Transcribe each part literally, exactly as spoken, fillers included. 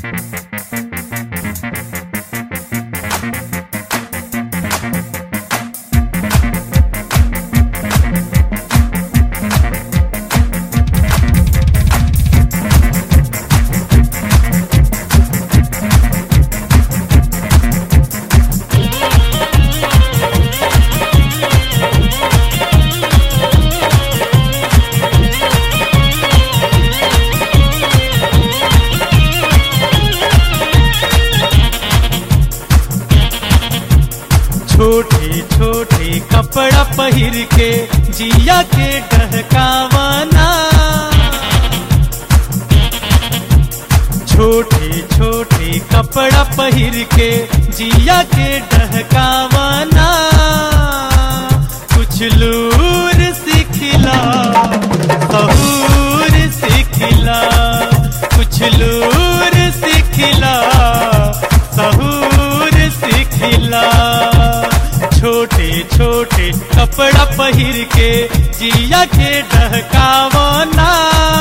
छोटे छोटे कपड़ा पहिर के जिया के डहकावना, छोटे छोटे कपड़ा पहिर के जिया के डहकावना, कुछ लूर सिखिला सहूर सिखिला, कुछ लूर सिखिला सहूर सिखिला। छोटे छोटे कपड़ा पहिर के जिया के डहकावना,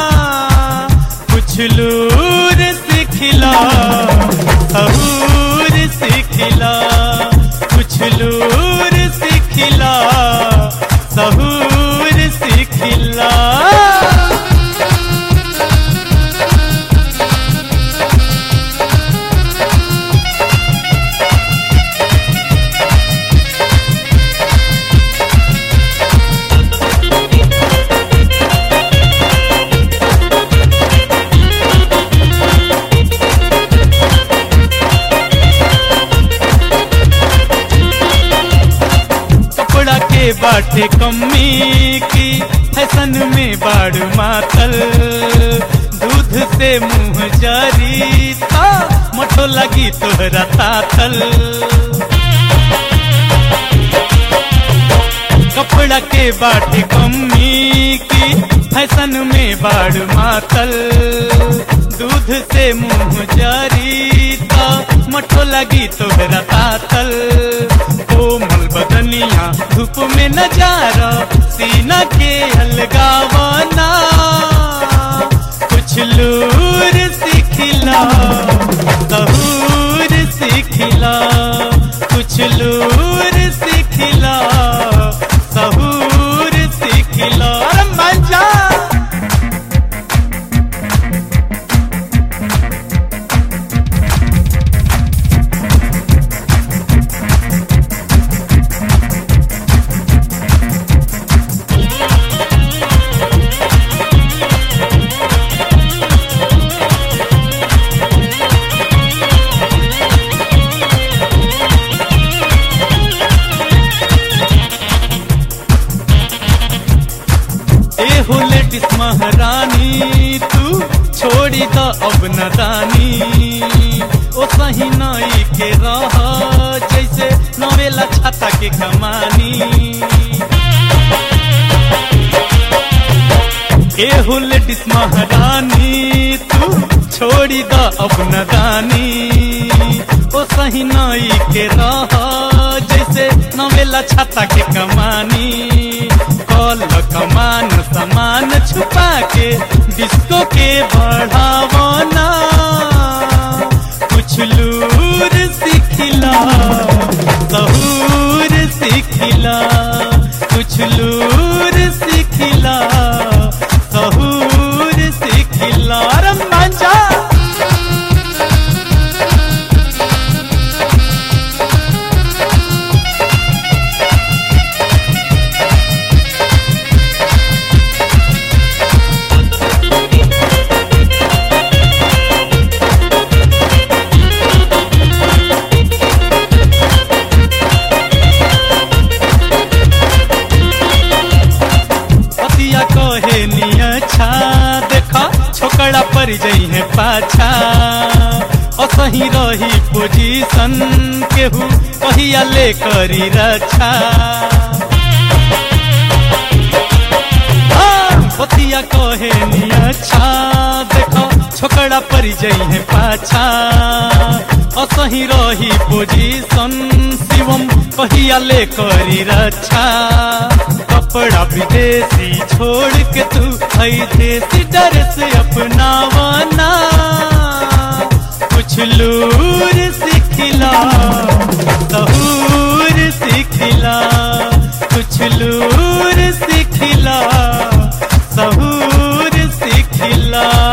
कुछ लूर सिखिला सहूर सिखिला, कुछ लूर सिखिला सहूर सिखिला। बाटे कम्मी की फैशन में बाड़ मातल, दूध से मुंह जारी था मठो लगी तोहरा तातल। कपड़ा के बाटे कम्मी की फैशन में बाड़ मातल, दूध से मुंह जारी था मठो लगी तोहरा तातल। कोमल बदनिया धूप में नजारा सीना के अलगावना, कुछ लूर सिखिला सहूर सिखिला, कुछ लूर सिखिला सहूर सिखिला। मजा महारानी तू छोड़ी तो अब नदानी, ओ सही नई के रह जैसे नवेला छाता के कमानी। ए हो लेडीज महारानी तू छोड़ी तो अब नदानी, ओ सही नई के रह जैसे नवेला छाता के कमानी। कल कमान सामान छुपा के डिस्को के बढ़ावना, कुछ लूर सिखिला सहूर सिखिला, कुछ लूर सिखिला सहूर सिखिला। मजा छोकड़ा पर जई है पाछा, असही रही पोजीशन केहू कहिया ले करी रक्षा। पतिया कहे नी अच्छा देखो छोकड़ा पर जई है पाछा, असही रही पोजीशन शिवम कहिया ले करी रक्षा। कपड़ा विदेशी छोड़ के तू आई देसी डर से अपनावना, कुछ कुछ लूर सिखिला सहूर सिखिला कुछ लूर सिखिला सहूर सिखिला।